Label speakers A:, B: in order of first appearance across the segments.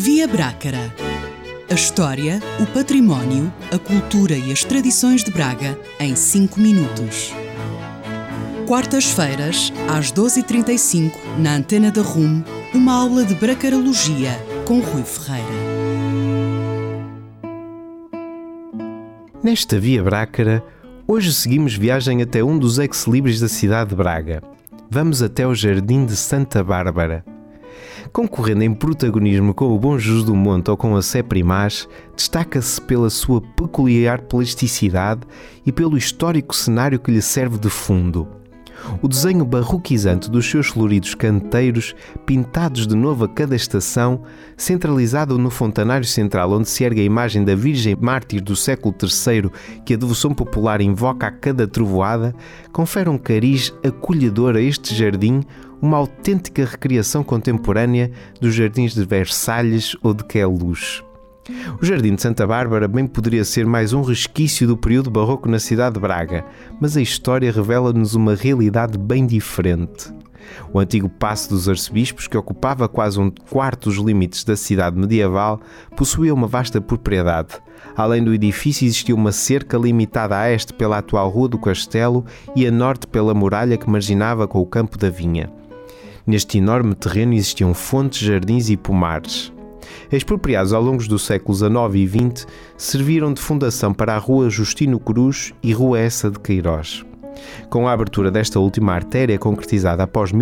A: Via Brácara. A história, o património, a cultura e as tradições de Braga em 5 minutos. Quartas-feiras, às 12h35, na Antena da RUM, uma aula de bracarologia com Rui Ferreira.
B: Nesta Via Brácara, hoje seguimos viagem até um dos ex-libris da cidade de Braga. Vamos até o Jardim de Santa Bárbara. Concorrendo em protagonismo com o Bom Jesus do Monte ou com a Sé Primaz, destaca-se pela sua peculiar plasticidade e pelo histórico cenário que lhe serve de fundo. O desenho barroquizante dos seus floridos canteiros, pintados de novo a cada estação, centralizado no fontanário central onde se ergue a imagem da Virgem Mártir do século III que a devoção popular invoca a cada trovoada, confere um cariz acolhedor a este jardim, uma autêntica recriação contemporânea dos jardins de Versalhes ou de Queluz. O Jardim de Santa Bárbara bem poderia ser mais um resquício do período barroco na cidade de Braga, mas a história revela-nos uma realidade bem diferente. O antigo Paço dos Arcebispos, que ocupava quase um quarto dos limites da cidade medieval, possuía uma vasta propriedade. Além do edifício existia uma cerca limitada a este pela atual Rua do Castelo e a norte pela muralha que marginava com o Campo da Vinha. Neste enorme terreno existiam fontes, jardins e pomares. Expropriados ao longo dos séculos XIX e XX, serviram de fundação para a Rua Justino Cruz e Rua Essa de Queiroz. Com a abertura desta última artéria, concretizada após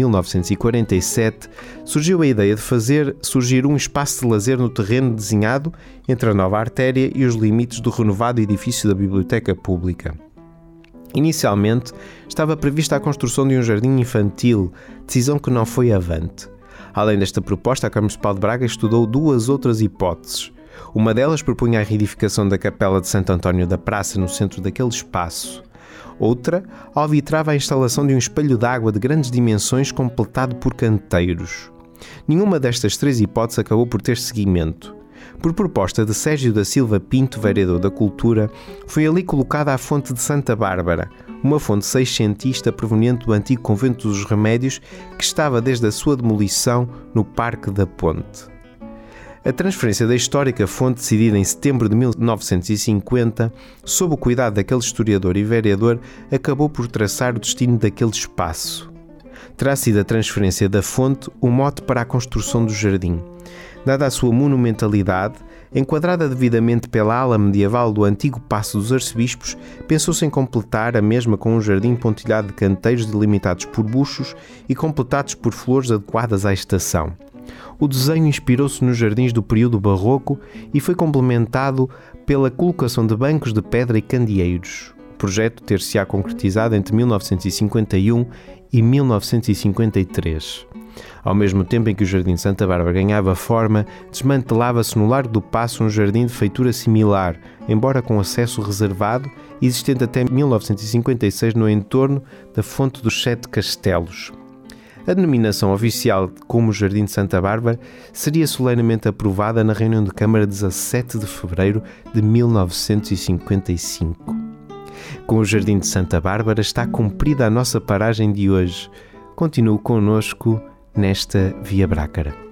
B: 1947, surgiu a ideia de fazer surgir um espaço de lazer no terreno desenhado entre a nova artéria e os limites do renovado edifício da Biblioteca Pública. Inicialmente, estava prevista a construção de um jardim infantil, decisão que não foi avante. Além desta proposta, a Câmara Municipal de Braga estudou duas outras hipóteses. Uma delas propunha a reedificação da Capela de Santo António da Praça no centro daquele espaço. Outra alvitrava a instalação de um espelho d'água de grandes dimensões completado por canteiros. Nenhuma destas três hipóteses acabou por ter seguimento. Por proposta de Sérgio da Silva Pinto, vereador da Cultura, foi ali colocada a fonte de Santa Bárbara, uma fonte seiscentista proveniente do antigo Convento dos Remédios que estava desde a sua demolição no Parque da Ponte. A transferência da histórica fonte, decidida em setembro de 1950, sob o cuidado daquele historiador e vereador, acabou por traçar o destino daquele espaço. Terá sido a transferência da fonte o mote para a construção do jardim. Dada a sua monumentalidade, enquadrada devidamente pela ala medieval do antigo Paço dos Arcebispos, pensou-se em completar a mesma com um jardim pontilhado de canteiros delimitados por buchos e completados por flores adequadas à estação. O desenho inspirou-se nos jardins do período barroco e foi complementado pela colocação de bancos de pedra e candeeiros. O projeto ter-se-á concretizado entre 1951 e 1953. Ao mesmo tempo em que o Jardim de Santa Bárbara ganhava forma, desmantelava-se no Largo do Paço um jardim de feitura similar, embora com acesso reservado, existente até 1956 no entorno da Fonte dos Sete Castelos. A denominação oficial como Jardim de Santa Bárbara seria solenemente aprovada na reunião de Câmara 17 de fevereiro de 1955. Com o Jardim de Santa Bárbara está cumprida a nossa paragem de hoje. Continue connosco nesta Via Brácara.